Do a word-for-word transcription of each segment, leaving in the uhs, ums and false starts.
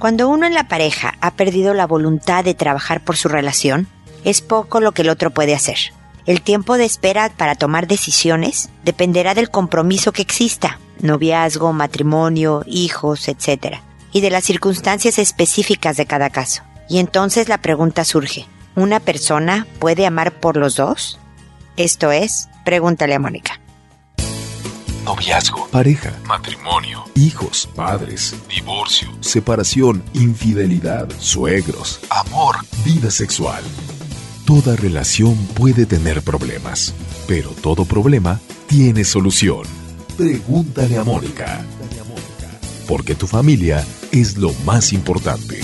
Cuando uno en la pareja ha perdido la voluntad de trabajar por su relación, es poco lo que el otro puede hacer. El tiempo de espera para tomar decisiones dependerá del compromiso que exista, noviazgo, matrimonio, hijos, etcétera, y de las circunstancias específicas de cada caso. Y entonces la pregunta surge, ¿una persona puede amar por los dos? Esto es, pregúntale a Mónica. Noviazgo, pareja, matrimonio, hijos, padres, divorcio, separación, infidelidad, suegros, amor, vida sexual. Toda relación puede tener problemas, pero todo problema tiene solución. Pregúntale a Mónica. Porque tu familia es lo más importante.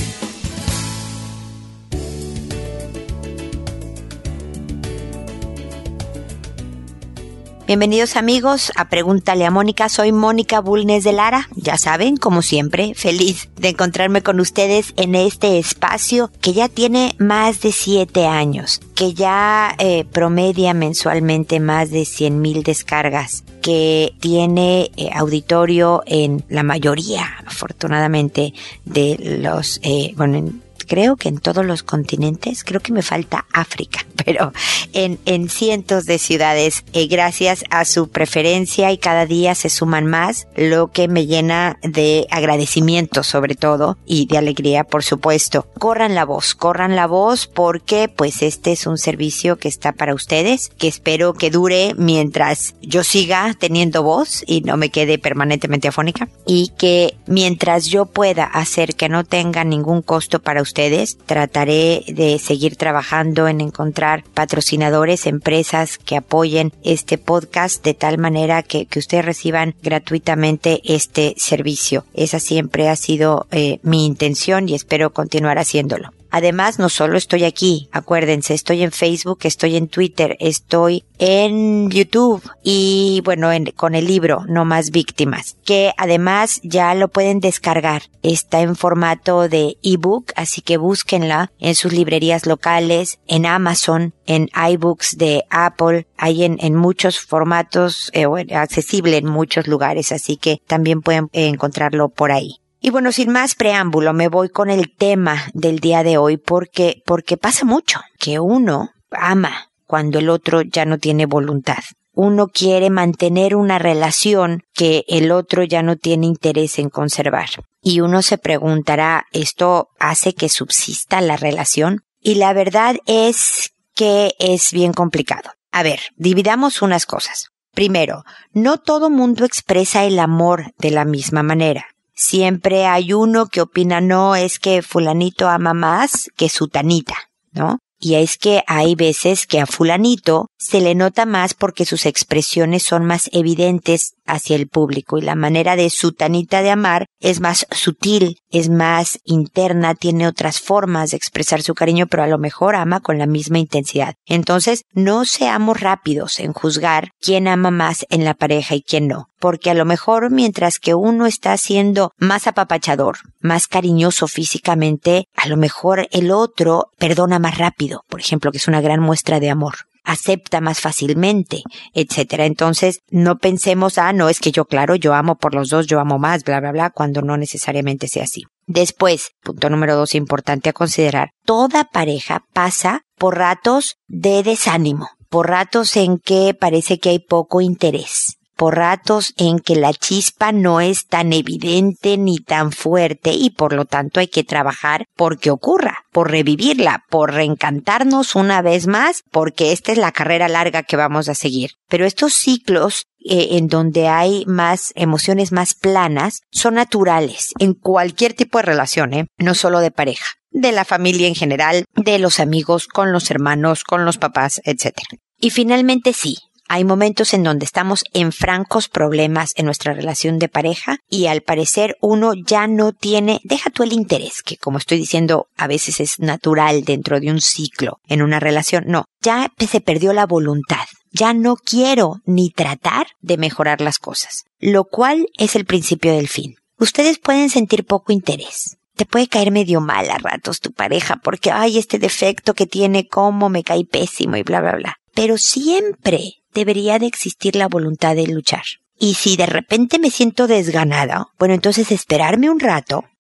Bienvenidos amigos a Pregúntale a Mónica. Soy Mónica Bulnes de Lara. Ya saben, como siempre, feliz de encontrarme con ustedes en este espacio que ya tiene más de siete años, que ya eh, promedia mensualmente más de cien mil descargas, que tiene eh, auditorio en la mayoría, afortunadamente, de los, eh, bueno, en, creo que en todos los continentes, creo que me falta África, pero en, en cientos de ciudades, eh, gracias a su preferencia y cada día se suman más, lo que me llena de agradecimiento sobre todo y de alegría, por supuesto. Corran la voz, corran la voz porque pues este es un servicio que está para ustedes, que espero que dure mientras yo siga teniendo voz y no me quede permanentemente afónica, y que mientras yo pueda hacer que no tenga ningún costo para ustedes, trataré de seguir trabajando en encontrar patrocinadores, empresas que apoyen este podcast de tal manera que, que ustedes reciban gratuitamente este servicio. Esa siempre ha sido eh, mi intención y espero continuar haciéndolo. Además, no solo estoy aquí, acuérdense, estoy en Facebook, estoy en Twitter, estoy en YouTube y bueno, en, con el libro No Más Víctimas, que además ya lo pueden descargar. Está en formato de ebook, así que búsquenla en sus librerías locales, en Amazon, en iBooks de Apple, hay en, en muchos formatos, eh, bueno, accesible en muchos lugares, así que también pueden eh, encontrarlo por ahí. Y bueno, sin más preámbulo, me voy con el tema del día de hoy porque, porque pasa mucho que uno ama cuando el otro ya no tiene voluntad. Uno quiere mantener una relación que el otro ya no tiene interés en conservar. Y uno se preguntará, ¿esto hace que subsista la relación? Y la verdad es que es bien complicado. A ver, dividamos unas cosas. Primero, no todo mundo expresa el amor de la misma manera. Siempre hay uno que opina, no, es que fulanito ama más que sutanita, ¿no? Y es que hay veces que a fulanito se le nota más porque sus expresiones son más evidentes hacia el público y la manera de sutanita de amar es más sutil, es más interna, tiene otras formas de expresar su cariño, pero a lo mejor ama con la misma intensidad. Entonces, no seamos rápidos en juzgar quién ama más en la pareja y quién no, porque a lo mejor mientras que uno está siendo más apapachador, más cariñoso físicamente, a lo mejor el otro perdona más rápido, por ejemplo, que es una gran muestra de amor. Acepta más fácilmente, etcétera. Entonces, no pensemos, ah, no, es que yo, claro, yo amo por los dos, yo amo más, bla, bla, bla, cuando no necesariamente sea así. Después, punto número dos importante a considerar, toda pareja pasa por ratos de desánimo, por ratos en que parece que hay poco interés, por ratos en que la chispa no es tan evidente ni tan fuerte y por lo tanto hay que trabajar porque ocurra, por revivirla, por reencantarnos una vez más, porque esta es la carrera larga que vamos a seguir. Pero estos ciclos eh, en donde hay más emociones más planas son naturales en cualquier tipo de relación, ¿eh? No solo de pareja, de la familia en general, de los amigos, con los hermanos, con los papás, etcétera. Y finalmente sí, hay momentos en donde estamos en francos problemas en nuestra relación de pareja y al parecer uno ya no tiene, deja tú el interés, que como estoy diciendo a veces es natural dentro de un ciclo en una relación, no, ya se perdió la voluntad. Ya no quiero ni tratar de mejorar las cosas, lo cual es el principio del fin. Ustedes pueden sentir poco interés. Te puede caer medio mal a ratos tu pareja porque, ay, este defecto que tiene, cómo me cae pésimo y bla, bla, bla. Pero siempre debería de existir la voluntad de luchar. Y si de repente me siento desganada, bueno, entonces esperarme un rato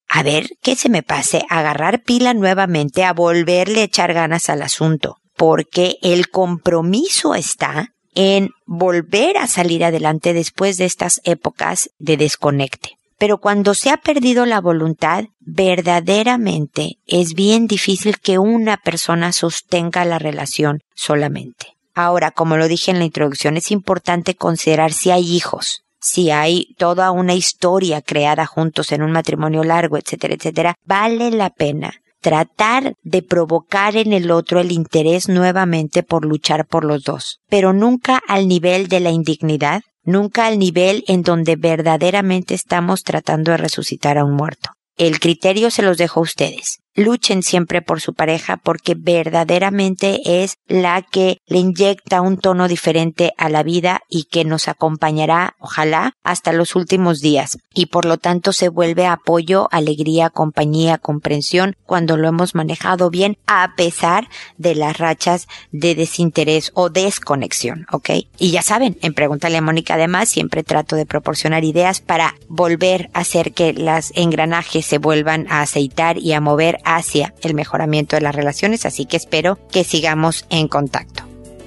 a ver qué se me pase, a agarrar pila nuevamente, a volverle a echar ganas al asunto, porque el compromiso está en volver a salir adelante después de estas épocas de desconecte. Pero cuando se ha perdido la voluntad, verdaderamente es bien difícil que una persona sostenga la relación solamente. Ahora, como lo dije en la introducción, es importante considerar si hay hijos, si hay toda una historia creada juntos en un matrimonio largo, etcétera, etcétera. Vale la pena tratar de provocar en el otro el interés nuevamente por luchar por los dos, pero nunca al nivel de la indignidad, nunca al nivel en donde verdaderamente estamos tratando de resucitar a un muerto. El criterio se los dejo a ustedes. Luchen siempre por su pareja porque verdaderamente es la que le inyecta un tono diferente a la vida y que nos acompañará, ojalá, hasta los últimos días. Y por lo tanto se vuelve apoyo, alegría, compañía, comprensión cuando lo hemos manejado bien a pesar de las rachas de desinterés o desconexión, ¿ok? Y ya saben, en Pregúntale a Mónica además siempre trato de proporcionar ideas para volver a hacer que los engranajes se vuelvan a aceitar y a mover hacia el mejoramiento de las relaciones, así que espero que sigamos en contacto.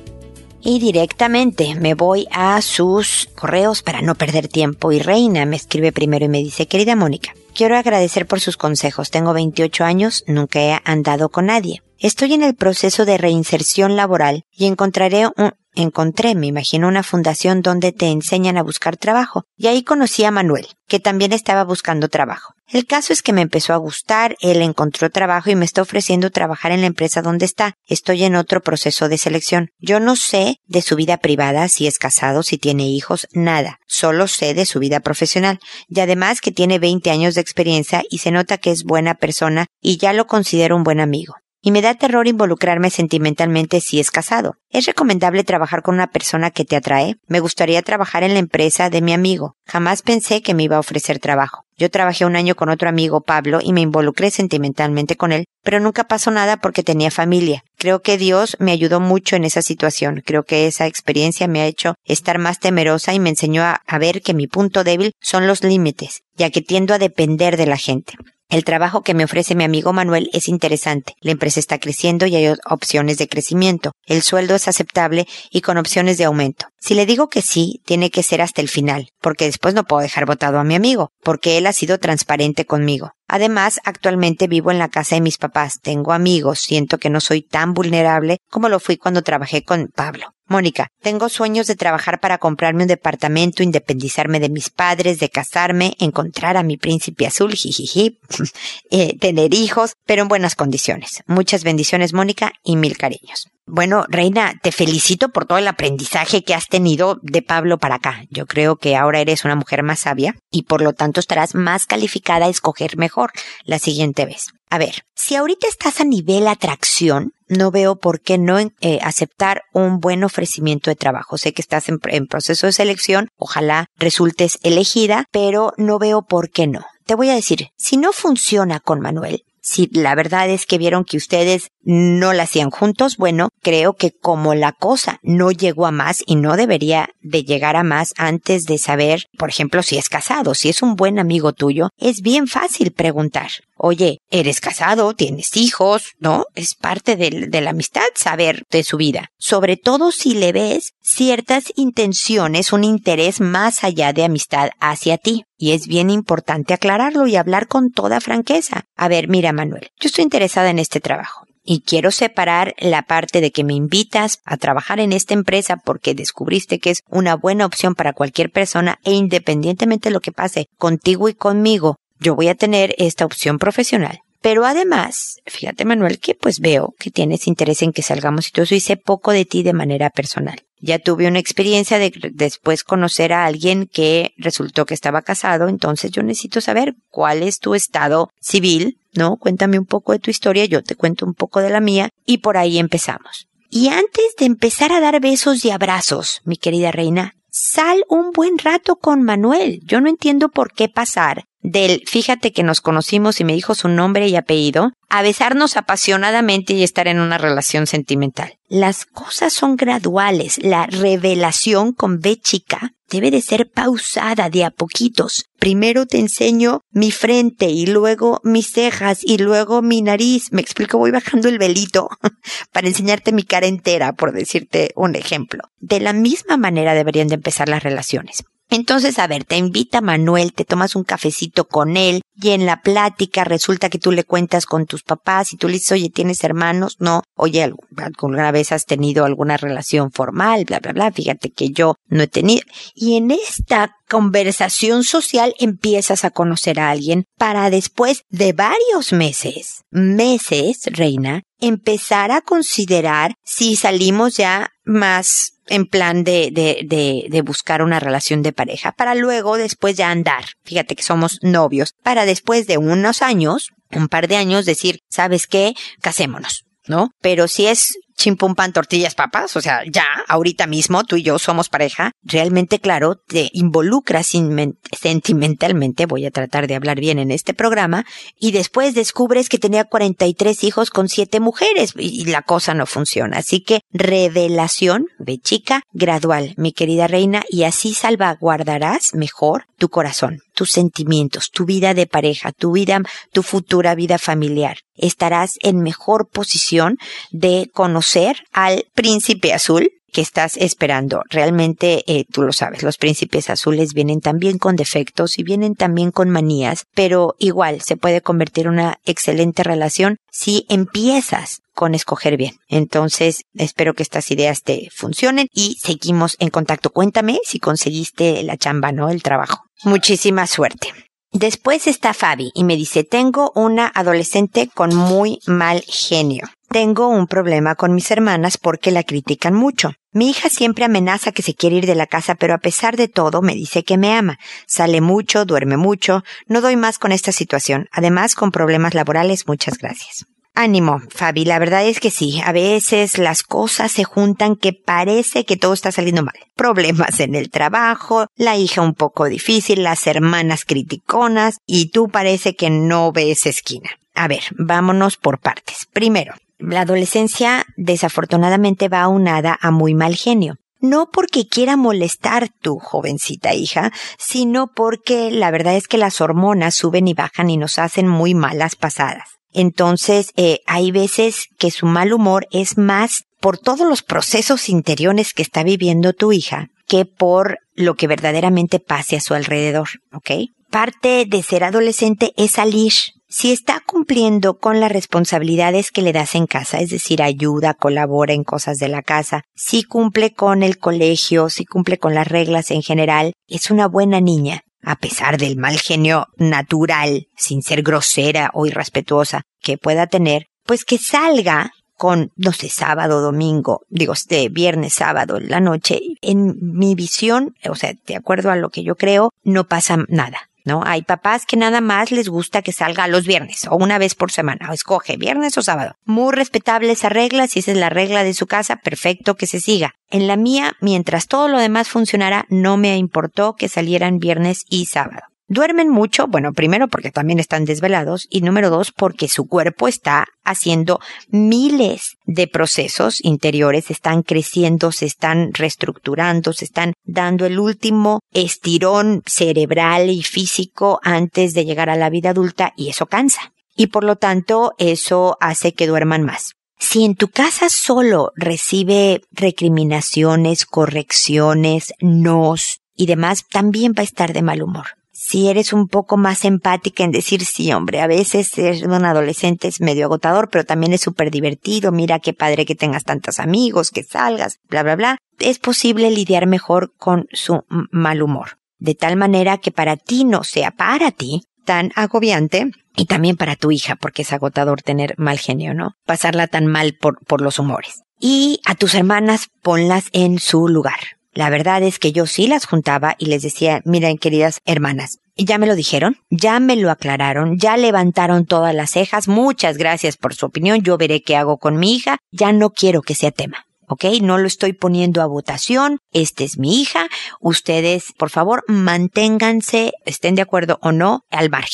Y directamente me voy a sus correos para no perder tiempo. Y Reina me escribe primero y me dice: querida Mónica, quiero agradecer por sus consejos. Tengo veintiocho años, nunca he andado con nadie. Estoy en el proceso de reinserción laboral y encontraré un, encontré, me imagino, una fundación donde te enseñan a buscar trabajo. Y ahí conocí a Manuel, que también estaba buscando trabajo. El caso es que me empezó a gustar, él encontró trabajo y me está ofreciendo trabajar en la empresa donde está. Estoy en otro proceso de selección. Yo no sé de su vida privada, si es casado, si tiene hijos, nada. Solo sé de su vida profesional. Y además que tiene veinte años de experiencia y se nota que es buena persona y ya lo considero un buen amigo. Y me da terror involucrarme sentimentalmente si es casado. ¿Es recomendable trabajar con una persona que te atrae? Me gustaría trabajar en la empresa de mi amigo. Jamás pensé que me iba a ofrecer trabajo. Yo trabajé un año con otro amigo, Pablo, y me involucré sentimentalmente con él, pero nunca pasó nada porque tenía familia. Creo que Dios me ayudó mucho en esa situación. Creo que esa experiencia me ha hecho estar más temerosa y me enseñó a, a ver que mi punto débil son los límites, ya que tiendo a depender de la gente. El trabajo que me ofrece mi amigo Manuel es interesante. La empresa está creciendo y hay opciones de crecimiento. El sueldo es aceptable y con opciones de aumento. Si le digo que sí, tiene que ser hasta el final, porque después no puedo dejar botado a mi amigo, porque él ha sido transparente conmigo. Además, actualmente vivo en la casa de mis papás. Tengo amigos. Siento que no soy tan vulnerable como lo fui cuando trabajé con Pablo. Mónica, tengo sueños de trabajar para comprarme un departamento, independizarme de mis padres, de casarme, encontrar a mi príncipe azul, jijiji, eh, tener hijos, pero en buenas condiciones. Muchas bendiciones, Mónica, y mil cariños. Bueno, Reina, te felicito por todo el aprendizaje que has tenido de Pablo para acá. Yo creo que ahora eres una mujer más sabia y por lo tanto estarás más calificada a escoger mejor la siguiente vez. A ver, si ahorita estás a nivel atracción, no veo por qué no eh, aceptar un buen ofrecimiento de trabajo. Sé que estás en, en proceso de selección, ojalá resultes elegida, pero no veo por qué no. Te voy a decir, si no funciona con Manuel, si la verdad es que vieron que ustedes no la hacían juntos, bueno, creo que como la cosa no llegó a más y no debería de llegar a más antes de saber, por ejemplo, si es casado, si es un buen amigo tuyo, es bien fácil preguntar. Oye, ¿eres casado? ¿Tienes hijos? ¿No? Es parte de, de la amistad saber de su vida. Sobre todo si le ves ciertas intenciones, un interés más allá de amistad hacia ti. Y es bien importante aclararlo y hablar con toda franqueza. A ver, mira, Manuel, yo estoy interesada en este trabajo. Y quiero separar la parte de que me invitas a trabajar en esta empresa porque descubriste que es una buena opción para cualquier persona e independientemente de lo que pase contigo y conmigo, yo voy a tener esta opción profesional. Pero además, fíjate, Manuel, que pues veo que tienes interés en que salgamos y todo eso y sé poco de ti de manera personal. Ya tuve una experiencia de después conocer a alguien que resultó que estaba casado, entonces yo necesito saber cuál es tu estado civil, ¿no? Cuéntame un poco de tu historia, yo te cuento un poco de la mía y por ahí empezamos. Y antes de empezar a dar besos y abrazos, mi querida Reina, sal un buen rato con Manuel. Yo no entiendo por qué pasar del fíjate que nos conocimos y me dijo su nombre y apellido, a besarnos apasionadamente y estar en una relación sentimental. Las cosas son graduales. La revelación con B chica debe de ser pausada de a poquitos. Primero te enseño mi frente y luego mis cejas y luego mi nariz. Me explico, voy bajando el velito para enseñarte mi cara entera, por decirte un ejemplo. De la misma manera deberían de empezar las relaciones. Entonces, a ver, te invita Manuel, te tomas un cafecito con él y en la plática resulta que tú le cuentas con tus papás y tú le dices, oye, ¿tienes hermanos? No. Oye, ¿alguna vez has tenido alguna relación formal? Bla, bla, bla. Fíjate que yo no he tenido. Y en esta conversación social empiezas a conocer a alguien para después de varios meses, meses, reina, empezar a considerar si salimos ya más en plan de, de, de, de buscar una relación de pareja, para luego después ya andar. Fíjate que somos novios, para después de unos años, un par de años, decir, ¿sabes qué? Casémonos, ¿no? Pero si es chimpum pan, tortillas, papas, o sea, ya, ahorita mismo, tú y yo somos pareja, realmente, claro, te involucras sentimentalmente, voy a tratar de hablar bien en este programa, y después descubres que tenía cuarenta y tres hijos con siete mujeres, y la cosa no funciona. Así que, revelación, ve chica, gradual, mi querida reina, y así salvaguardarás mejor tu corazón, tus sentimientos, tu vida de pareja, tu vida, tu futura vida familiar. Estarás en mejor posición de conocer al príncipe azul que estás esperando. Realmente, eh, tú lo sabes, los príncipes azules vienen también con defectos y vienen también con manías, pero igual se puede convertir en una excelente relación si empiezas con escoger bien. Entonces, espero que estas ideas te funcionen y seguimos en contacto. Cuéntame si conseguiste la chamba, ¿no? El trabajo. Muchísima suerte. Después está Fabi y me dice, tengo una adolescente con muy mal genio. Tengo un problema con mis hermanas porque la critican mucho. Mi hija siempre amenaza que se quiere ir de la casa, pero a pesar de todo me dice que me ama. Sale mucho, duerme mucho. No doy más con esta situación. Además, con problemas laborales, muchas gracias. Ánimo, Fabi, la verdad es que sí, a veces las cosas se juntan que parece que todo está saliendo mal. Problemas en el trabajo, la hija un poco difícil, las hermanas criticonas y tú parece que no ves esquina. A ver, vámonos por partes. Primero, la adolescencia desafortunadamente va aunada a muy mal genio. No porque quiera molestar tu jovencita hija, sino porque la verdad es que las hormonas suben y bajan y nos hacen muy malas pasadas. Entonces, eh, hay veces que su mal humor es más por todos los procesos interiores que está viviendo tu hija que por lo que verdaderamente pase a su alrededor, ¿ok? Parte de ser adolescente es salir. Si está cumpliendo con las responsabilidades que le das en casa, es decir, ayuda, colabora en cosas de la casa, si cumple con el colegio, si cumple con las reglas en general, es una buena niña. A pesar del mal genio natural, sin ser grosera o irrespetuosa que pueda tener, pues que salga con, no sé, sábado, domingo, digo, este viernes, sábado, en la noche. En mi visión, o sea, de acuerdo a lo que yo creo, no pasa nada, ¿no? Hay papás que nada más les gusta que salga los viernes o una vez por semana, o escoge viernes o sábado. Muy respetable esa regla, si esa es la regla de su casa, perfecto que se siga. En la mía, mientras todo lo demás funcionara, no me importó que salieran viernes y sábado. ¿Duermen mucho? Bueno, primero porque también están desvelados y número dos porque su cuerpo está haciendo miles de procesos interiores, están creciendo, se están reestructurando, se están dando el último estirón cerebral y físico antes de llegar a la vida adulta y eso cansa. Y por lo tanto, eso hace que duerman más. Si en tu casa solo recibe recriminaciones, correcciones, nos y demás, también va a estar de mal humor. Si eres un poco más empática en decir, sí, hombre, a veces ser un adolescente es medio agotador, pero también es súper divertido, mira qué padre que tengas tantos amigos, que salgas, bla, bla, bla, es posible lidiar mejor con su mal humor. De tal manera que para ti no sea para ti tan agobiante y también para tu hija, porque es agotador tener mal genio, ¿no? Pasarla tan mal por, por los humores. Y a tus hermanas ponlas en su lugar. La verdad es que yo sí las juntaba y les decía, miren, queridas hermanas, ya me lo dijeron, ya me lo aclararon, ya levantaron todas las cejas, muchas gracias por su opinión, yo veré qué hago con mi hija, ya no quiero que sea tema, ¿ok? No lo estoy poniendo a votación, esta es mi hija, ustedes, por favor, manténganse, estén de acuerdo o no, al margen.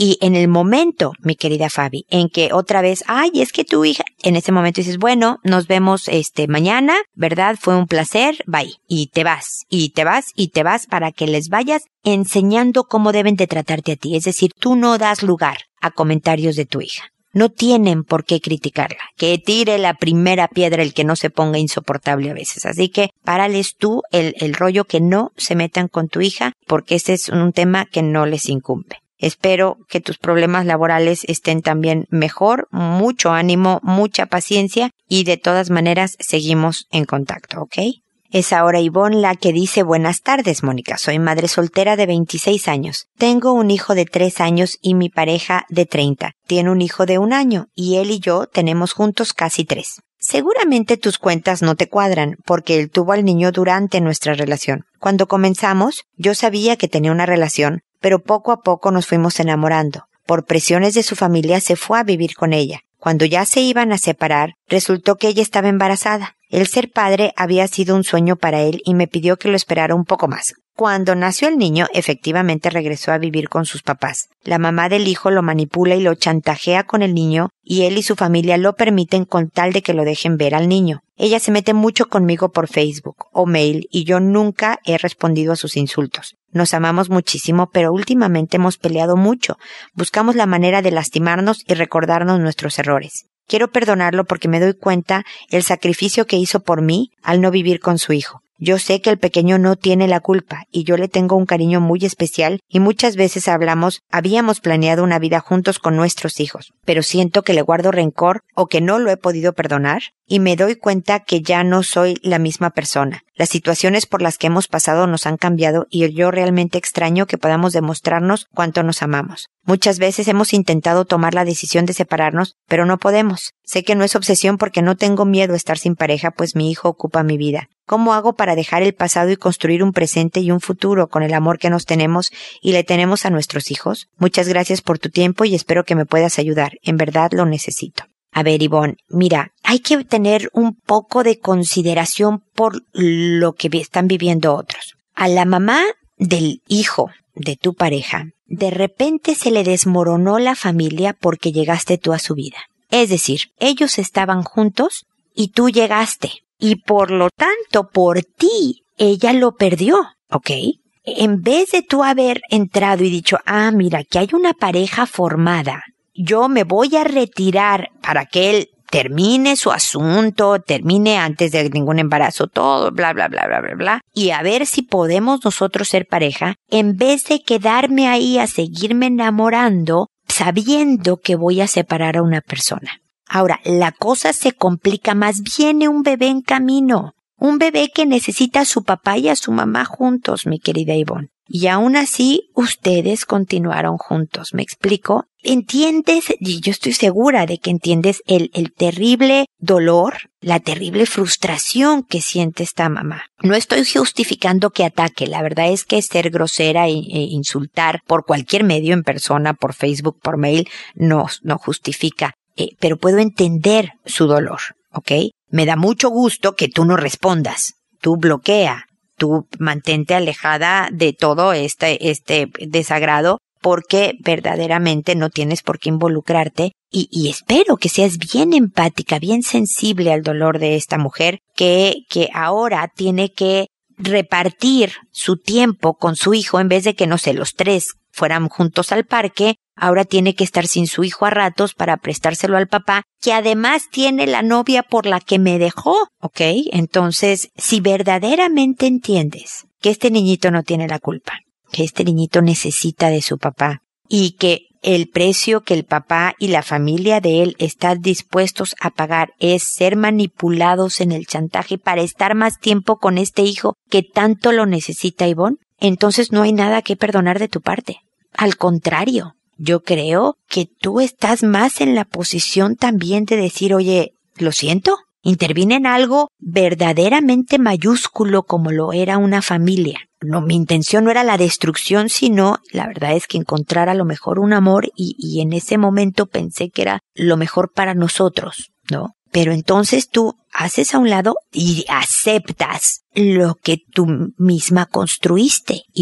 Y en el momento, mi querida Fabi, en que otra vez, ay, es que tu hija, en ese momento dices, bueno, nos vemos este mañana, ¿verdad? Fue un placer, bye. Y te vas, y te vas, y te vas para que les vayas enseñando cómo deben de tratarte a ti. Es decir, tú no das lugar a comentarios de tu hija. No tienen por qué criticarla. Que tire la primera piedra el que no se ponga insoportable a veces. Así que párales tú el, el rollo, que no se metan con tu hija, porque este es un tema que no les incumbe. Espero que tus problemas laborales estén también mejor, mucho ánimo, mucha paciencia y de todas maneras seguimos en contacto, ¿ok? Es ahora Ivonne la que dice: buenas tardes, Mónica. Soy madre soltera de veintiséis años. Tengo un hijo de tres años y mi pareja de treinta. Tiene un hijo de un año y él y yo tenemos juntos casi tres. Seguramente tus cuentas no te cuadran porque él tuvo al niño durante nuestra relación. Cuando comenzamos, yo sabía que tenía una relación, pero poco a poco nos fuimos enamorando. Por presiones de su familia se fue a vivir con ella. Cuando ya se iban a separar, resultó que ella estaba embarazada. El ser padre había sido un sueño para él y me pidió que lo esperara un poco más. Cuando nació el niño, efectivamente regresó a vivir con sus papás. La mamá del hijo lo manipula y lo chantajea con el niño y él y su familia lo permiten con tal de que lo dejen ver al niño. Ella se mete mucho conmigo por Facebook o mail y yo nunca he respondido a sus insultos. Nos amamos muchísimo, pero últimamente hemos peleado mucho. Buscamos la manera de lastimarnos y recordarnos nuestros errores. Quiero perdonarlo porque me doy cuenta el sacrificio que hizo por mí al no vivir con su hijo. Yo sé que el pequeño no tiene la culpa y yo le tengo un cariño muy especial y muchas veces hablamos, habíamos planeado una vida juntos con nuestros hijos, pero siento que le guardo rencor o que no lo he podido perdonar y me doy cuenta que ya no soy la misma persona. Las situaciones por las que hemos pasado nos han cambiado y yo realmente extraño que podamos demostrarnos cuánto nos amamos. Muchas veces hemos intentado tomar la decisión de separarnos, pero no podemos. Sé que no es obsesión porque no tengo miedo a estar sin pareja, pues mi hijo ocupa mi vida. ¿Cómo hago para dejar el pasado y construir un presente y un futuro con el amor que nos tenemos y le tenemos a nuestros hijos? Muchas gracias por tu tiempo y espero que me puedas ayudar. En verdad lo necesito. A ver, Ivonne, mira, hay que tener un poco de consideración por lo que están viviendo otros. A la mamá del hijo de tu pareja, de repente se le desmoronó la familia porque llegaste tú a su vida. Es decir, ellos estaban juntos y tú llegaste. Y por lo tanto, por ti, ella lo perdió, ¿ok? En vez de tú haber entrado y dicho, ah, mira, que hay una pareja formada, yo me voy a retirar para que él termine su asunto, termine antes de ningún embarazo, todo, bla, bla, bla, bla, bla, bla, y a ver si podemos nosotros ser pareja, en vez de quedarme ahí a seguirme enamorando, sabiendo que voy a separar a una persona. Ahora, la cosa se complica más. Viene un bebé en camino. Un bebé que necesita a su papá y a su mamá juntos, mi querida Ivonne. Y aún así, ustedes continuaron juntos. ¿Me explico? ¿Entiendes? Y yo estoy segura de que entiendes el, el terrible dolor, la terrible frustración que siente esta mamá. No estoy justificando que ataque. La verdad es que ser grosera e, e insultar por cualquier medio, en persona, por Facebook, por mail, no, no justifica. Eh, pero puedo entender su dolor, ¿ok? Me da mucho gusto que tú no respondas. Tú bloquea, tú mantente alejada de todo este, este desagrado porque verdaderamente no tienes por qué involucrarte y, y espero que seas bien empática, bien sensible al dolor de esta mujer que, que ahora tiene que repartir su tiempo con su hijo en vez de que, no sé, los tres fueran juntos al parque. Ahora tiene que estar sin su hijo a ratos para prestárselo al papá, que además tiene la novia por la que me dejó, ¿ok? Entonces, si verdaderamente entiendes que este niñito no tiene la culpa, que este niñito necesita de su papá y que el precio que el papá y la familia de él están dispuestos a pagar es ser manipulados en el chantaje para estar más tiempo con este hijo que tanto lo necesita Ivonne, entonces no hay nada que perdonar de tu parte. Al contrario. Yo creo que tú estás más en la posición también de decir, oye, lo siento, intervine en algo verdaderamente mayúsculo como lo era una familia. No, mi intención no era la destrucción, sino la verdad es que encontrar a lo mejor un amor y, y en ese momento pensé que era lo mejor para nosotros, ¿no? Pero entonces tú haces a un lado y aceptas lo que tú misma construiste, Ivonne.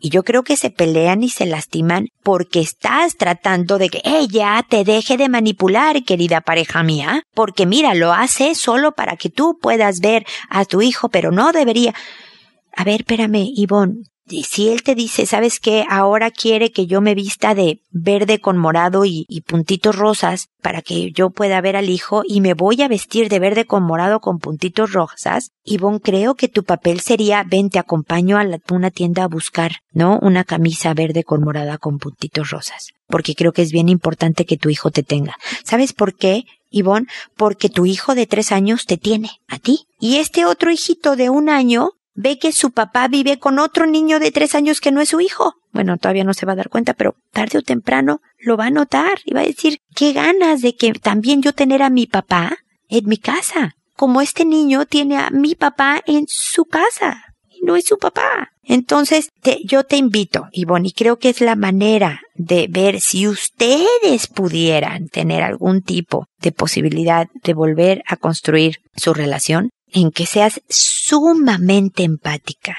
Y yo creo que se pelean y se lastiman porque estás tratando de que ella te deje de manipular, querida pareja mía. Porque mira, lo hace solo para que tú puedas ver a tu hijo, pero no debería. A ver, espérame, Ivonne. Si él te dice, ¿sabes qué? Ahora quiere que yo me vista de verde con morado y, y puntitos rosas para que yo pueda ver al hijo y me voy a vestir de verde con morado con puntitos rosas. Ivonne, creo que tu papel sería, ven, te acompaño a la, una tienda a buscar, ¿no? Una camisa verde con morada con puntitos rosas. Porque creo que es bien importante que tu hijo te tenga. ¿Sabes por qué, Ivonne? Porque tu hijo de tres años te tiene a ti. Y este otro hijito de un año ve que su papá vive con otro niño de tres años que no es su hijo. Bueno, todavía no se va a dar cuenta, pero tarde o temprano lo va a notar y va a decir, qué ganas de que también yo tener a mi papá en mi casa, como este niño tiene a mi papá en su casa y no es su papá. Entonces, te, yo te invito, Ivonne, y creo que es la manera de ver si ustedes pudieran tener algún tipo de posibilidad de volver a construir su relación, en que seas sumamente empática,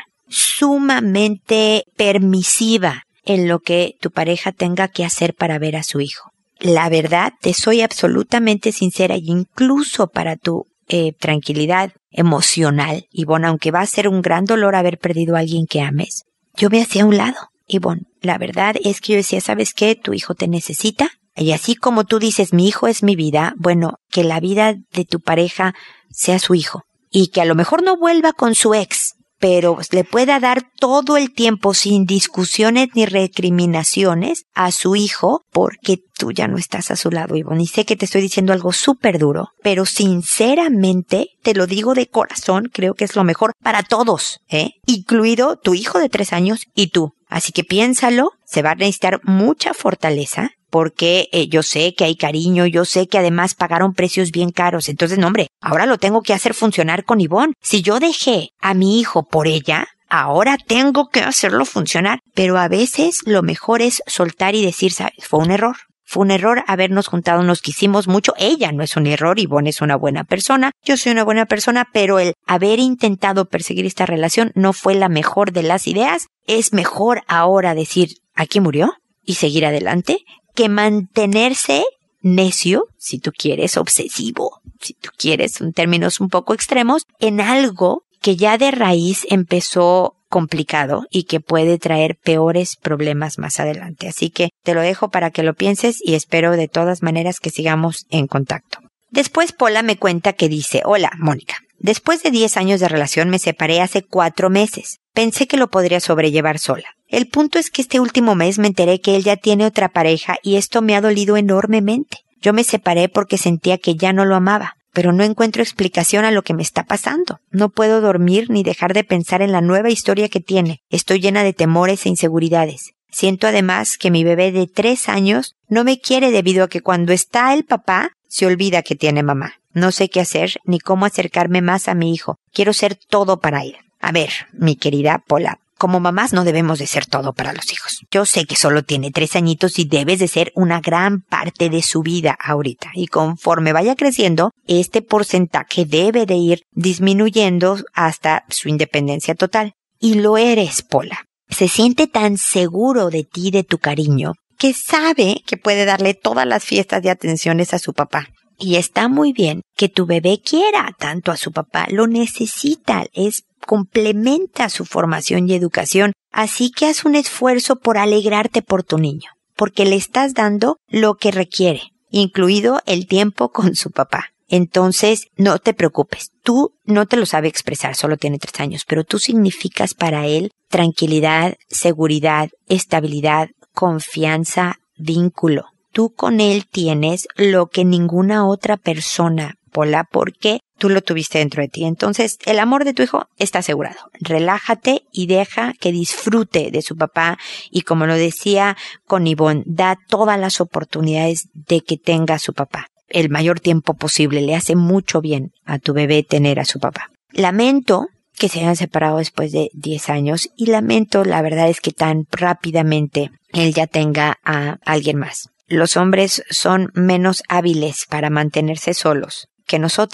sumamente permisiva en lo que tu pareja tenga que hacer para ver a su hijo. La verdad, te soy absolutamente sincera, y incluso para tu eh, tranquilidad emocional, Ivonne, aunque va a ser un gran dolor haber perdido a alguien que ames, yo me hacía a un lado, Ivonne. La verdad es que yo decía, ¿sabes qué? Tu hijo te necesita. Y así como tú dices, mi hijo es mi vida, bueno, que la vida de tu pareja sea su hijo. Y que a lo mejor no vuelva con su ex, pero le pueda dar todo el tiempo sin discusiones ni recriminaciones a su hijo porque tú ya no estás a su lado, Ivonne. Y sé que te estoy diciendo algo súper duro, pero sinceramente te lo digo de corazón, creo que es lo mejor para todos, ¿eh? Incluido tu hijo de tres años y tú. Así que piénsalo, se va a necesitar mucha fortaleza. Porque eh, yo sé que hay cariño, yo sé que además pagaron precios bien caros. Entonces, no, hombre, ahora lo tengo que hacer funcionar con Ivonne. Si yo dejé a mi hijo por ella, ahora tengo que hacerlo funcionar. Pero a veces lo mejor es soltar y decir, ¿sabes? Fue un error. Fue un error habernos juntado, nos quisimos mucho. Ella no es un error, Ivonne es una buena persona, yo soy una buena persona, pero el haber intentado perseguir esta relación no fue la mejor de las ideas. Es mejor ahora decir, aquí murió, y seguir adelante, que mantenerse necio, si tú quieres, obsesivo, si tú quieres, en términos un poco extremos, en algo que ya de raíz empezó complicado y que puede traer peores problemas más adelante. Así que te lo dejo para que lo pienses y espero de todas maneras que sigamos en contacto. Después Pola me cuenta que dice, hola, Mónica. Después de diez años de relación me separé hace cuatro meses. Pensé que lo podría sobrellevar sola. El punto es que este último mes me enteré que él ya tiene otra pareja y esto me ha dolido enormemente. Yo me separé porque sentía que ya no lo amaba, pero no encuentro explicación a lo que me está pasando. No puedo dormir ni dejar de pensar en la nueva historia que tiene. Estoy llena de temores e inseguridades. Siento además que mi bebé de tres años no me quiere debido a que cuando está el papá se olvida que tiene mamá. No sé qué hacer ni cómo acercarme más a mi hijo. Quiero ser todo para él. A ver, mi querida Pola, como mamás no debemos de ser todo para los hijos. Yo sé que solo tiene tres añitos y debes de ser una gran parte de su vida ahorita. Y conforme vaya creciendo, este porcentaje debe de ir disminuyendo hasta su independencia total. Y lo eres, Pola. Se siente tan seguro de ti, de tu cariño, que sabe que puede darle todas las fiestas de atenciones a su papá. Y está muy bien que tu bebé quiera tanto a su papá, lo necesita, es complementa su formación y educación, así que haz un esfuerzo por alegrarte por tu niño, porque le estás dando lo que requiere, incluido el tiempo con su papá. Entonces, no te preocupes, tú no te lo sabe expresar, solo tiene tres años, pero tú significas para él tranquilidad, seguridad, estabilidad, confianza, vínculo. Tú con él tienes lo que ninguna otra persona, Pola, porque tú lo tuviste dentro de ti. Entonces, el amor de tu hijo está asegurado. Relájate y deja que disfrute de su papá. Y como lo decía con Ivonne, da todas las oportunidades de que tenga a su papá. El mayor tiempo posible. Le hace mucho bien a tu bebé tener a su papá. Lamento que se hayan separado después de diez años y lamento, la verdad es que tan rápidamente él ya tenga a alguien más. Los hombres son menos hábiles para mantenerse solos que nosotras.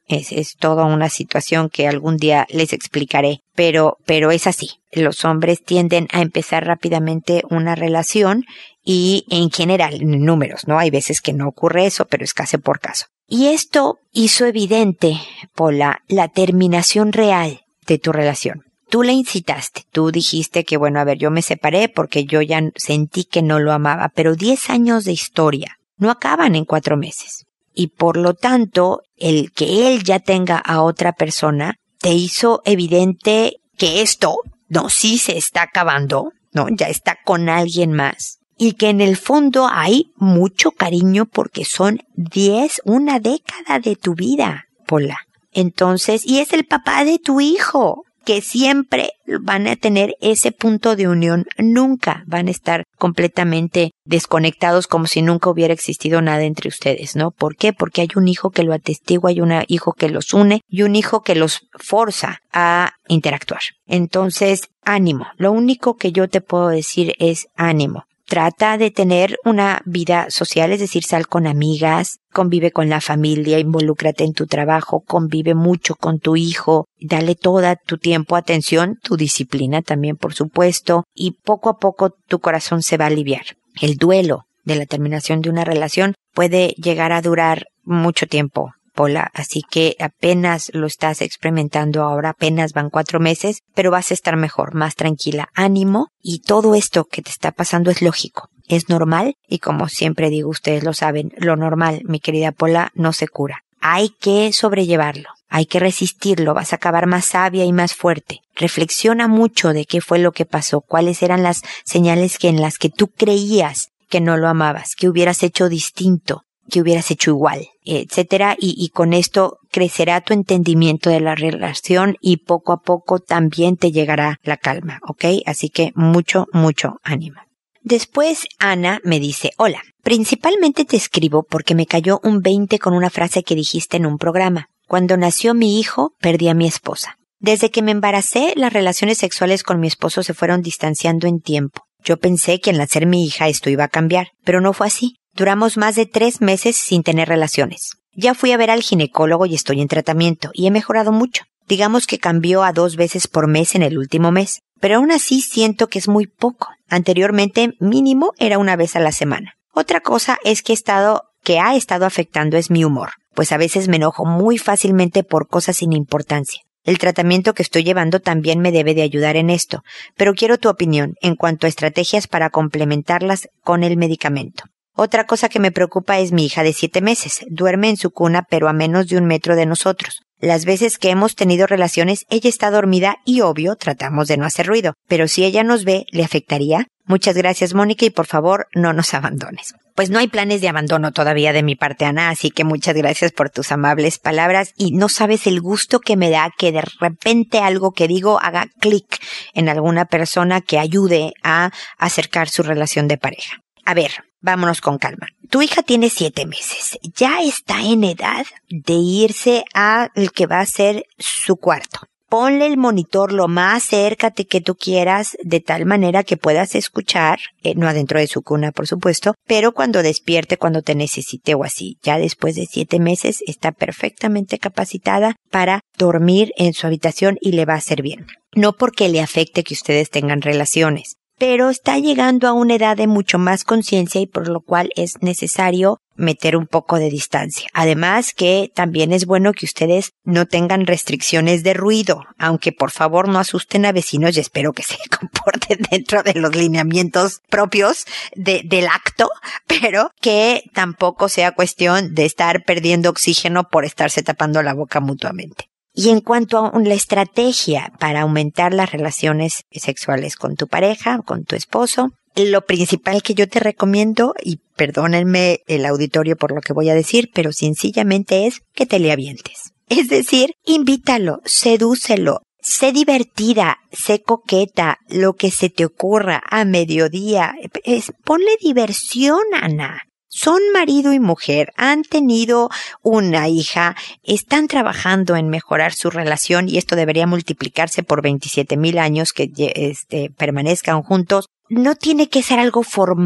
Es, es toda una situación que algún día les explicaré, pero, pero es así. Los hombres tienden a empezar rápidamente una relación y en general, en números, ¿no? Hay veces que no ocurre eso, pero es caso por caso. Y esto hizo evidente, Pola, la terminación real de tu relación. Tú le incitaste, tú dijiste que bueno, a ver, yo me separé porque yo ya sentí que no lo amaba, pero diez años de historia no acaban en cuatro meses. Y por lo tanto, el que él ya tenga a otra persona te hizo evidente que esto, no, sí se está acabando, no, ya está con alguien más. Y que en el fondo hay mucho cariño porque son diez, una década de tu vida, Pola. Entonces, y es el papá de tu hijo, que siempre van a tener ese punto de unión, nunca van a estar completamente desconectados como si nunca hubiera existido nada entre ustedes, ¿no? ¿Por qué? Porque hay un hijo que lo atestigua, hay un hijo que los une y un hijo que los forza a interactuar. Entonces, ánimo. Lo único que yo te puedo decir es ánimo. Trata de tener una vida social, es decir, sal con amigas, convive con la familia, involúcrate en tu trabajo, convive mucho con tu hijo, dale toda tu tiempo, atención, tu disciplina también, por supuesto, y poco a poco tu corazón se va a aliviar. El duelo de la terminación de una relación puede llegar a durar mucho tiempo, Pola, así que apenas lo estás experimentando ahora, apenas van cuatro meses, pero vas a estar mejor, más tranquila, ánimo, y todo esto que te está pasando es lógico, es normal, y como siempre digo, ustedes lo saben, lo normal, mi querida Pola, no se cura. Hay que sobrellevarlo, hay que resistirlo, vas a acabar más sabia y más fuerte. Reflexiona mucho de qué fue lo que pasó, cuáles eran las señales que en las que tú creías que no lo amabas, que hubieras hecho distinto, que hubieras hecho igual, etcétera, y, y con esto crecerá tu entendimiento de la relación y poco a poco también te llegará la calma, ¿ok? Así que mucho, mucho ánimo. Después Ana me dice, hola, principalmente te escribo porque me cayó un veinte con una frase que dijiste en un programa. Cuando nació mi hijo, perdí a mi esposa. Desde que me embaracé, las relaciones sexuales con mi esposo se fueron distanciando en tiempo. Yo pensé que al nacer mi hija esto iba a cambiar, pero no fue así. Duramos más de tres meses sin tener relaciones. Ya fui a ver al ginecólogo y estoy en tratamiento, y he mejorado mucho. Digamos que cambió a dos veces por mes en el último mes, pero aún así siento que es muy poco. Anteriormente, mínimo era una vez a la semana. Otra cosa es que he estado, que ha estado afectando es mi humor, pues a veces me enojo muy fácilmente por cosas sin importancia. El tratamiento que estoy llevando también me debe de ayudar en esto, pero quiero tu opinión en cuanto a estrategias para complementarlas con el medicamento. Otra cosa que me preocupa es mi hija de siete meses. Duerme en su cuna, pero a menos de un metro de nosotros. Las veces que hemos tenido relaciones, ella está dormida y, obvio, tratamos de no hacer ruido. Pero si ella nos ve, ¿le afectaría? Muchas gracias, Mónica, y por favor, no nos abandones. Pues no hay planes de abandono todavía de mi parte, Ana, así que muchas gracias por tus amables palabras. Y no sabes el gusto que me da que de repente algo que digo haga clic en alguna persona que ayude a acercar su relación de pareja. A ver, vámonos con calma. Tu hija tiene siete meses. Ya está en edad de irse a el que va a ser su cuarto. Ponle el monitor lo más cerca que tú quieras, de tal manera que puedas escuchar, eh, no adentro de su cuna, por supuesto, pero cuando despierte, cuando te necesite o así. Ya después de siete meses está perfectamente capacitada para dormir en su habitación y le va a hacer bien. No porque le afecte que ustedes tengan relaciones, pero está llegando a una edad de mucho más conciencia y por lo cual es necesario meter un poco de distancia. Además que también es bueno que ustedes no tengan restricciones de ruido, aunque por favor no asusten a vecinos y espero que se comporten dentro de los lineamientos propios de, del acto, pero que tampoco sea cuestión de estar perdiendo oxígeno por estarse tapando la boca mutuamente. Y en cuanto a la estrategia para aumentar las relaciones sexuales con tu pareja, con tu esposo, lo principal que yo te recomiendo, y perdónenme el auditorio por lo que voy a decir, pero sencillamente es que te le avientes. Es decir, invítalo, sedúcelo, sé divertida, sé coqueta, lo que se te ocurra a mediodía. Es, ponle diversión, Ana. Son marido y mujer, han tenido una hija, están trabajando en mejorar su relación y esto debería multiplicarse por veintisiete mil años que este, permanezcan juntos. No tiene que ser algo formal,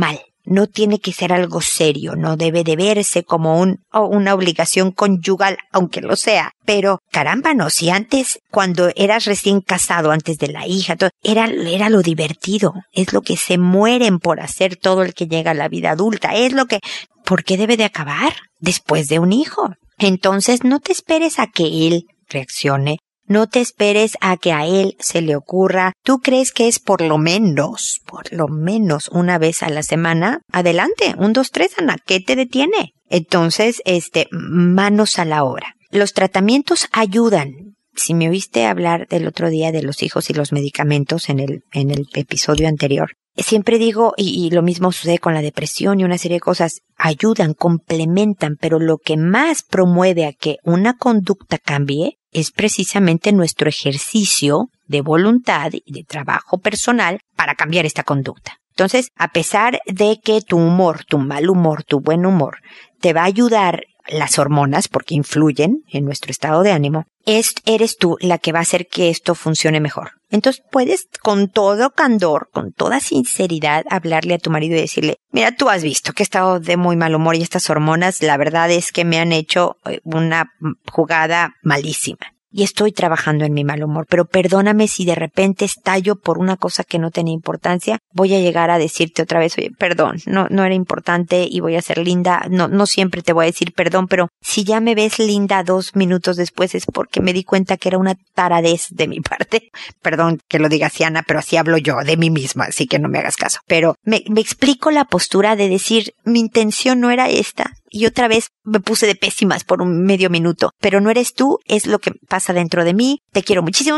no tiene que ser algo serio, no debe de verse como un, oh, una obligación conyugal, aunque lo sea. Pero, caramba, no, si antes, cuando eras recién casado, antes de la hija, todo, era, era lo divertido, es lo que se mueren por hacer todo el que llega a la vida adulta, es lo que, ¿por qué debe de acabar después de un hijo? Entonces, no te esperes a que él reaccione. No te esperes a que a él se le ocurra. ¿Tú crees que es por lo menos, por lo menos una vez a la semana? Adelante, un, dos, tres, Ana, ¿qué te detiene? Entonces, este, manos a la obra. Los tratamientos ayudan. Si me oíste hablar del otro día de los hijos y los medicamentos en el, en el episodio anterior, siempre digo, y, y lo mismo sucede con la depresión y una serie de cosas, ayudan, complementan, pero lo que más promueve a que una conducta cambie es precisamente nuestro ejercicio de voluntad y de trabajo personal para cambiar esta conducta. Entonces, a pesar de que tu humor, tu mal humor, tu buen humor, te va a ayudar las hormonas, porque influyen en nuestro estado de ánimo, es, eres tú la que va a hacer que esto funcione mejor. Entonces puedes con todo candor, con toda sinceridad, hablarle a tu marido y decirle, mira, tú has visto que he estado de muy mal humor y estas hormonas, la verdad es que me han hecho una jugada malísima. Y estoy trabajando en mi mal humor, pero perdóname si de repente estallo por una cosa que no tenía importancia, voy a llegar a decirte otra vez, oye, perdón, no, no era importante y voy a ser linda, no, no siempre te voy a decir perdón, pero si ya me ves linda dos minutos después es porque me di cuenta que era una taradez de mi parte. Perdón que lo diga así, Ana, pero así hablo yo de mí misma, así que no me hagas caso. Pero me, me explico la postura de decir, mi intención no era esta. Y otra vez me puse de pésimas por un medio minuto. Pero no eres tú, es lo que pasa dentro de mí. Te quiero muchísimo.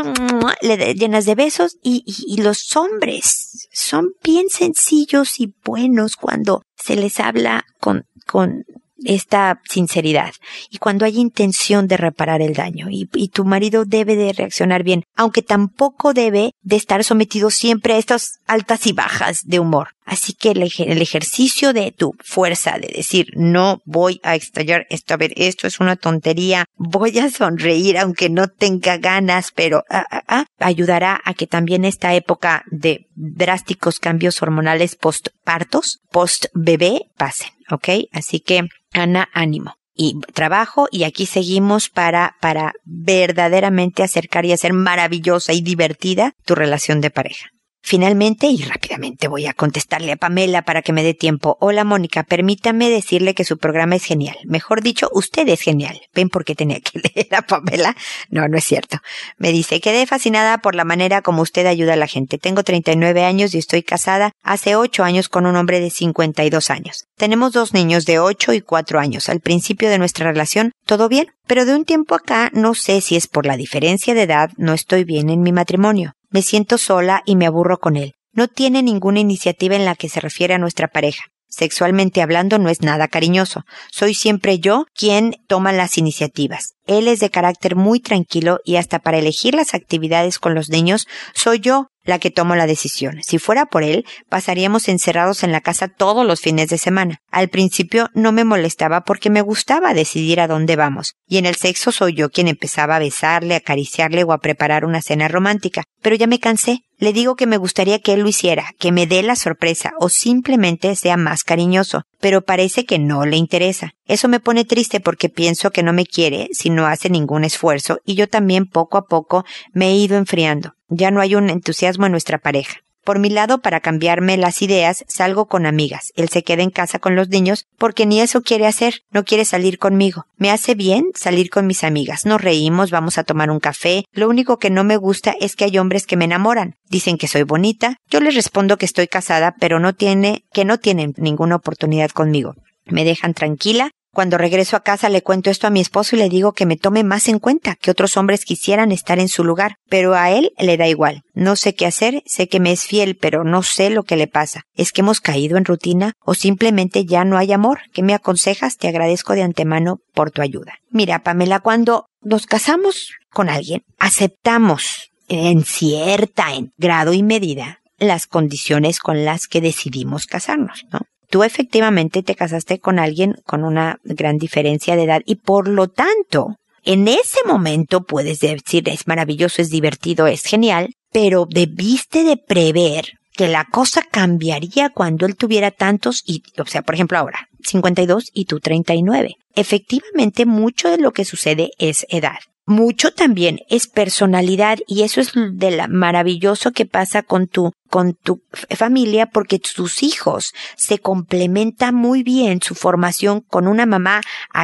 Le llenas de besos. Y, y, y los hombres son bien sencillos y buenos cuando se les habla con, con esta sinceridad. Y cuando hay intención de reparar el daño. Y, y tu marido debe de reaccionar bien. Aunque tampoco debe de estar sometido siempre a estas altas y bajas de humor. Así que el, ej- el ejercicio de tu fuerza de decir, no voy a estallar esto, a ver, esto es una tontería, voy a sonreír aunque no tenga ganas, pero ah, ah, ah, ayudará a que también esta época de drásticos cambios hormonales postpartos, post bebé, pasen, ¿ok? Así que, Ana, ánimo. Y trabajo, y aquí seguimos para, para verdaderamente acercar y hacer maravillosa y divertida tu relación de pareja. Finalmente, y rápidamente voy a contestarle a Pamela para que me dé tiempo. Hola, Mónica, permítame decirle que su programa es genial. Mejor dicho, usted es genial. ¿Ven por qué tenía que leer a Pamela? No, no es cierto. Me dice, quedé fascinada por la manera como usted ayuda a la gente. Tengo treinta y nueve años y estoy casada hace ocho años con un hombre de cincuenta y dos años. Tenemos dos niños de ocho y cuatro años. Al principio de nuestra relación, todo bien, pero de un tiempo acá, no sé si es por la diferencia de edad, no estoy bien en mi matrimonio. Me siento sola y me aburro con él. No tiene ninguna iniciativa en la que se refiere a nuestra pareja. Sexualmente hablando no es nada cariñoso. Soy siempre yo quien toma las iniciativas. Él es de carácter muy tranquilo y hasta para elegir las actividades con los niños soy yo la que tomo la decisión. Si fuera por él, pasaríamos encerrados en la casa todos los fines de semana. Al principio no me molestaba porque me gustaba decidir a dónde vamos. Y en el sexo soy yo quien empezaba a besarle, a acariciarle o a preparar una cena romántica. Pero ya me cansé. Le digo que me gustaría que él lo hiciera, que me dé la sorpresa o simplemente sea más cariñoso. Pero parece que no le interesa. Eso me pone triste porque pienso que no me quiere si no hace ningún esfuerzo y yo también poco a poco me he ido enfriando. Ya no hay un entusiasmo en nuestra pareja. Por mi lado, para cambiarme las ideas, salgo con amigas. Él se queda en casa con los niños porque ni eso quiere hacer, no quiere salir conmigo. Me hace bien salir con mis amigas. Nos reímos, vamos a tomar un café. Lo único que no me gusta es que hay hombres que me enamoran. Dicen que soy bonita. Yo les respondo que estoy casada, pero no tiene, que no tienen ninguna oportunidad conmigo. Me dejan tranquila. Cuando regreso a casa le cuento esto a mi esposo y le digo que me tome más en cuenta, que otros hombres quisieran estar en su lugar, pero a él le da igual. No sé qué hacer, sé que me es fiel, pero no sé lo que le pasa. ¿Es que hemos caído en rutina o simplemente ya no hay amor? ¿Qué me aconsejas? Te agradezco de antemano por tu ayuda. Mira, Pamela, cuando nos casamos con alguien, aceptamos en cierta en grado y medida las condiciones con las que decidimos casarnos, ¿no? Tú efectivamente te casaste con alguien con una gran diferencia de edad y por lo tanto, en ese momento puedes decir es maravilloso, es divertido, es genial, pero debiste de prever que la cosa cambiaría cuando él tuviera tantos y, o sea, por ejemplo ahora, cincuenta y dos y tú treinta y nueve. Efectivamente, mucho de lo que sucede es edad. Mucho también es personalidad y eso es de lo maravilloso que pasa con tu, con tu familia porque tus hijos se complementan muy bien su formación con una mamá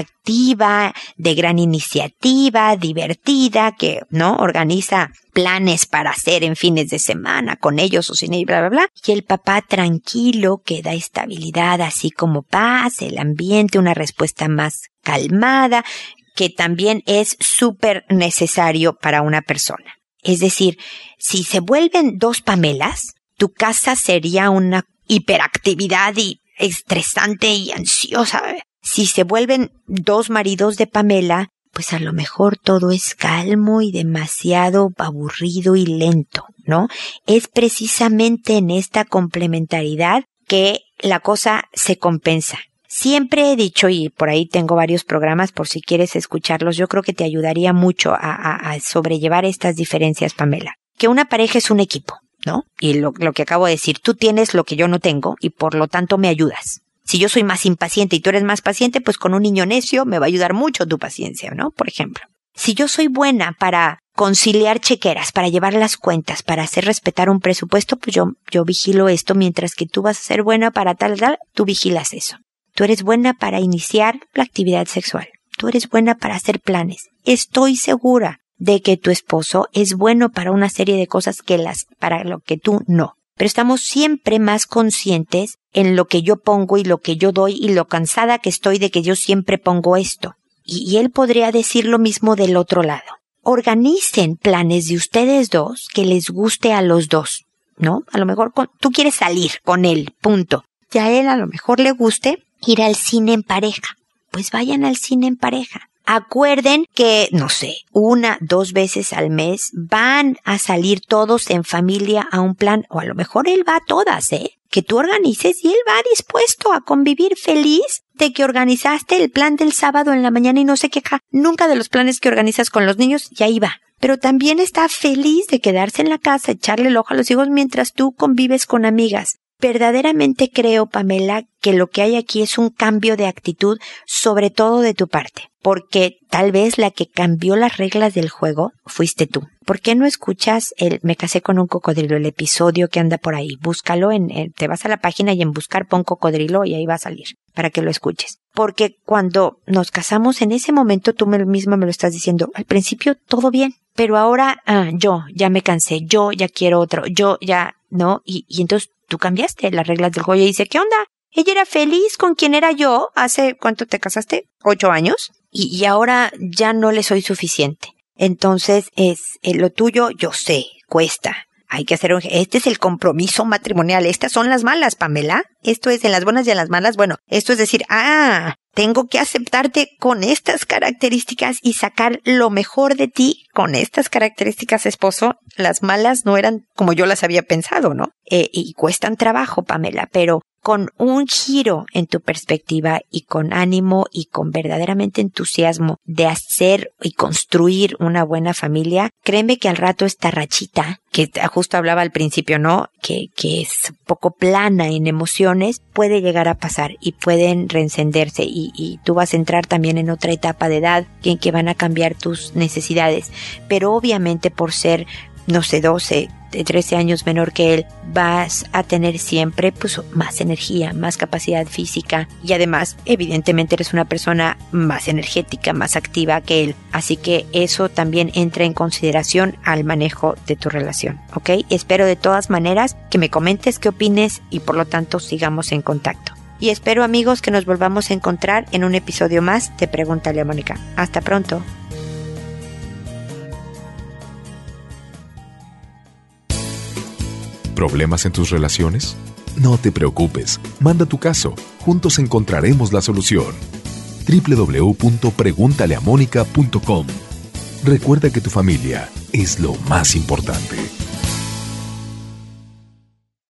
activa, de gran iniciativa, divertida, que, ¿no? Organiza planes para hacer en fines de semana con ellos o sin ellos, bla, bla, bla. Y el papá tranquilo que da estabilidad, así como paz, el ambiente, una respuesta más calmada, que también es súper necesario para una persona. Es decir, si se vuelven dos Pamelas, tu casa sería una hiperactividad y estresante y ansiosa. Si se vuelven dos maridos de Pamela, pues a lo mejor todo es calmo y demasiado aburrido y lento, ¿no? Es precisamente en esta complementariedad que la cosa se compensa. Siempre he dicho, y por ahí tengo varios programas por si quieres escucharlos, yo creo que te ayudaría mucho a, a, a sobrellevar estas diferencias, Pamela. Que una pareja es un equipo, ¿no? Y lo, lo que acabo de decir, tú tienes lo que yo no tengo y por lo tanto me ayudas. Si yo soy más impaciente y tú eres más paciente, pues con un niño necio me va a ayudar mucho tu paciencia, ¿no? Por ejemplo. Si yo soy buena para conciliar chequeras, para llevar las cuentas, para hacer respetar un presupuesto, pues yo, yo vigilo esto, mientras que tú vas a ser buena para tal, tal, tú vigilas eso. Tú eres buena para iniciar la actividad sexual. Tú eres buena para hacer planes. Estoy segura de que tu esposo es bueno para una serie de cosas que las, para lo que tú no. Pero estamos siempre más conscientes en lo que yo pongo y lo que yo doy y lo cansada que estoy de que yo siempre pongo esto. Y, y él podría decir lo mismo del otro lado. Organicen planes de ustedes dos que les guste a los dos, ¿no? A lo mejor con, tú quieres salir con él, punto. Y a él a lo mejor le guste ir al cine en pareja. Pues vayan al cine en pareja. Acuerden que, no sé, una, dos veces al mes van a salir todos en familia a un plan, o a lo mejor él va a todas, ¿eh? Que tú organices y él va dispuesto a convivir feliz de que organizaste el plan del sábado en la mañana y no se queja nunca de los planes que organizas con los niños y ahí va. Pero también está feliz de quedarse en la casa, echarle el ojo a los hijos mientras tú convives con amigas. Verdaderamente creo, Pamela, que lo que hay aquí es un cambio de actitud, sobre todo de tu parte, porque tal vez la que cambió las reglas del juego fuiste tú. ¿Por qué no escuchas el Me casé con un cocodrilo, el episodio que anda por ahí? Búscalo, en, en te vas a la página y en buscar pon cocodrilo y ahí va a salir para que lo escuches. Porque cuando nos casamos, en ese momento tú misma me lo estás diciendo, al principio todo bien, pero ahora ah, yo ya me cansé, yo ya quiero otro, yo ya, ¿no? Y, y entonces tú cambiaste las reglas del juego y dice, ¿qué onda? Ella era feliz con quien era yo hace, ¿cuánto te casaste? ¿Ocho años? Y, y ahora ya no le soy suficiente. Entonces, es eh, lo tuyo, yo sé, cuesta. Hay que hacer un, este es el compromiso matrimonial. Estas son las malas, Pamela. Esto es en las buenas y en las malas. Bueno, esto es decir, ah, tengo que aceptarte con estas características y sacar lo mejor de ti con estas características, esposo. Las malas no eran como yo las había pensado, ¿no? Eh, y cuestan trabajo, Pamela, pero con un giro en tu perspectiva y con ánimo y con verdaderamente entusiasmo de hacer y construir una buena familia, créeme que al rato esta rachita, que justo hablaba al principio, ¿no? Que, que es poco plana en emociones, puede llegar a pasar y pueden reencenderse y, y tú vas a entrar también en otra etapa de edad en que van a cambiar tus necesidades. Pero obviamente por ser, no sé, doce, trece años menor que él, vas a tener siempre pues más energía, más capacidad física y además evidentemente eres una persona más energética, más activa que él, así que eso también entra en consideración al manejo de tu relación, ¿ok? Espero de todas maneras que me comentes qué opines y por lo tanto sigamos en contacto. Y espero, amigos, que nos volvamos a encontrar en un episodio más de Pregúntale a Mónica. Hasta pronto. ¿Problemas en tus relaciones? No te preocupes, manda tu caso, juntos encontraremos la solución. doble u doble u doble u punto pregúntale a mónica punto com. Recuerda que tu familia es lo más importante.